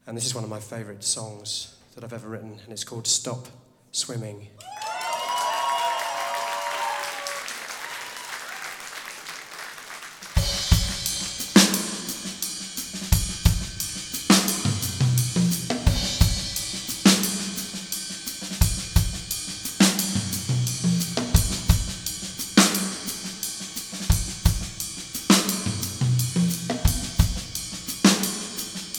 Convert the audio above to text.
And this is one of my favourite songs that I've ever written, and it's called Stop Swimming.